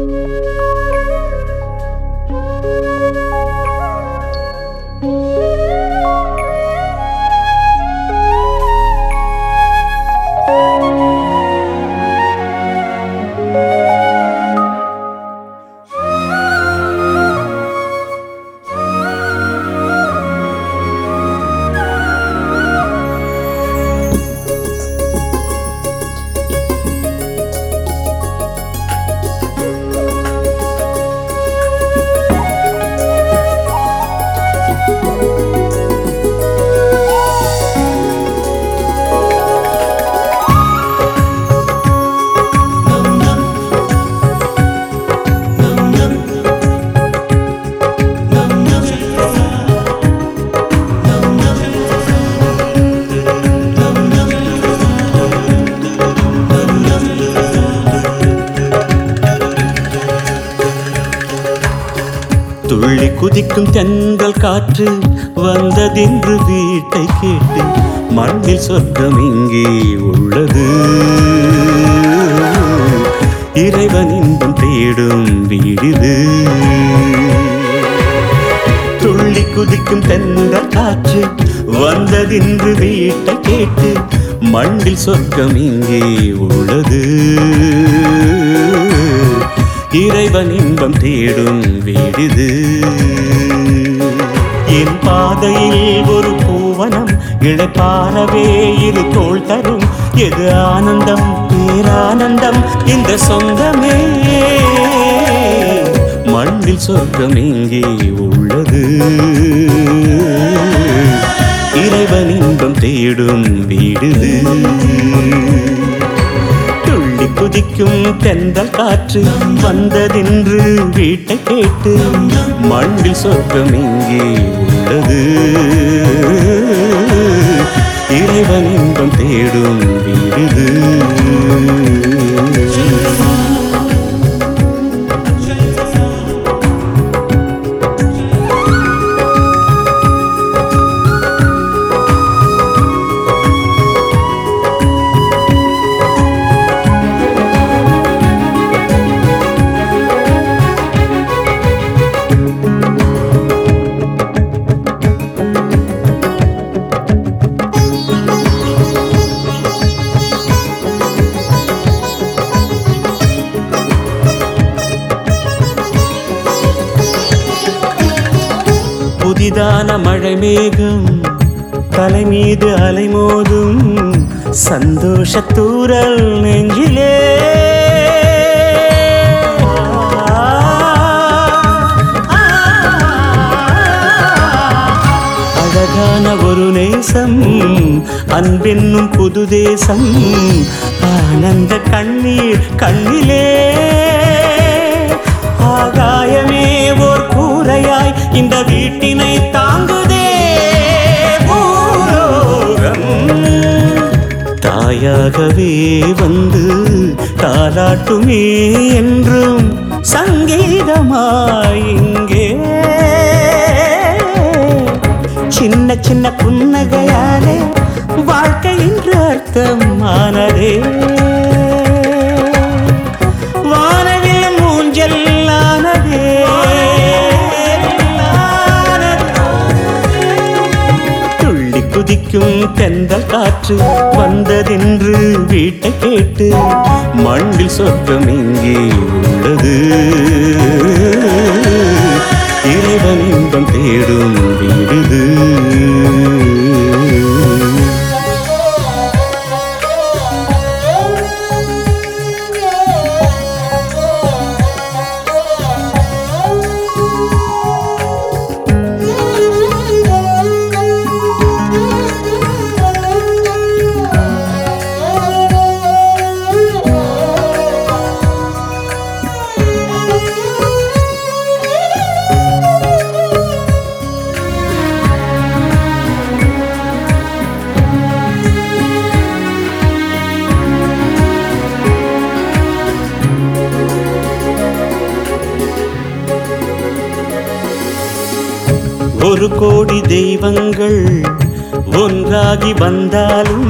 துள்ளி குதிக்கும் தென்றல் காற்று வந்ததென்று வீட்டை கேட்டு மண்ணில் சொர்க்கம் இங்கே உள்ளது. இறைவன் இன்பம் தேடும் வீடிது. துள்ளி குதிக்கும் தென்றல் காற்று வந்ததென்று வீட்டை கேட்டு மண்ணில் சொர்க்கம் இங்கே உள்ளது. இறைவன் இன்பம் தேடும் வீடிது. என் பாதையில் ஒரு பூவனம் இழைப்பாரவே இரு தோள் தரும். எது ஆனந்தம் பேரானந்தம் இந்த சொந்தமே. மண்ணில் சொர்க்கம் இங்கே உள்ளது. இறைவன் இன்பம் தேடும் வீடிது. குதிக்கும் தென்றல் காற்று வந்ததென்று வீட்டை கேட்டு மண்ணில் சொர்க்கம் இங்கே உள்ளது. இறைவன் இன்பம் தேடும் வீடிது. புதிதான மழை மேகம் தலை மீது அலைமோதும். சந்தோஷத்தூரல் நெஞ்சிலே. அழகான ஒரு நேசம் அன்பென்னும் புது தேசம். ஆனந்த கண்ணீர் கண்ணிலே. ஆகாயமே ஓர் கூரையாய் இந்த வீட்டினை தாங்குதே. பூலோகம் தாயாகவே வந்து தாலாட்டுமே என்றும் சங்கீதமாய் இங்கே. சின்ன சின்ன புன்னகையாலே வாழ்க்கை என்று அர்த்தம் ஆனதே. வானவில் மூஞ்சல் ஆனதே. துள்ளி குதிக்கும் தென்றல் காற்று வந்ததென்று வீட்டை கேட்டு மண்ணில் சொர்க்கம் இங்கே உள்ளது. இறைவன் இன்பம் தேடும் வீடிது. ஒரு கோடி தெய்வங்கள் ஒன்றாகி வந்தாலும்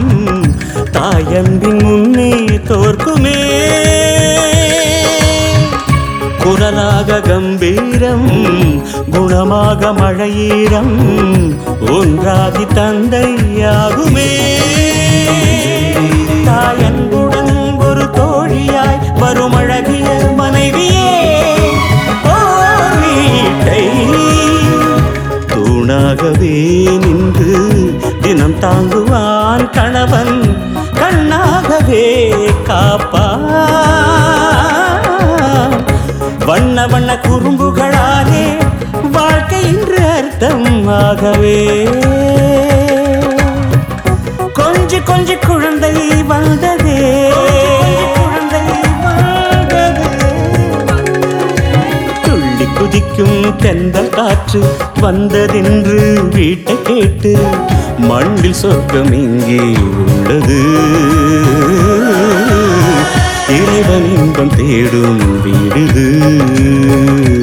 தாயன்பின் முன்னே தோற்குமே. குரலாக கம்பீரம், குணமாக மழையீரம், ஒன்றாகி தந்தையாகுமே. தாயன்புடன் ஒரு தோழியாய் வரும் அழகிய மனைவியே, ஓர் வீட்டை தூணாகவே நின்று தினம் தாங்குவான் கணவன், கண்ணாகவே காப்பான். வண்ண வண்ண குறும்புகளாலே வாழ்க்கை இன்று அர்த்தம் ஆகவே. கொஞ்சி கொஞ்சி குழந்தை வந்ததே, குழந்தை வந்ததே. துள்ளி குதிக்கும் தென்றல் காற்று வந்ததென்று வீட்டை கேட்டு, மண்ணில் சொர்க்கம் இங்கே உள்ளது. இறைவன் இன்பம் தேடும் வீடு.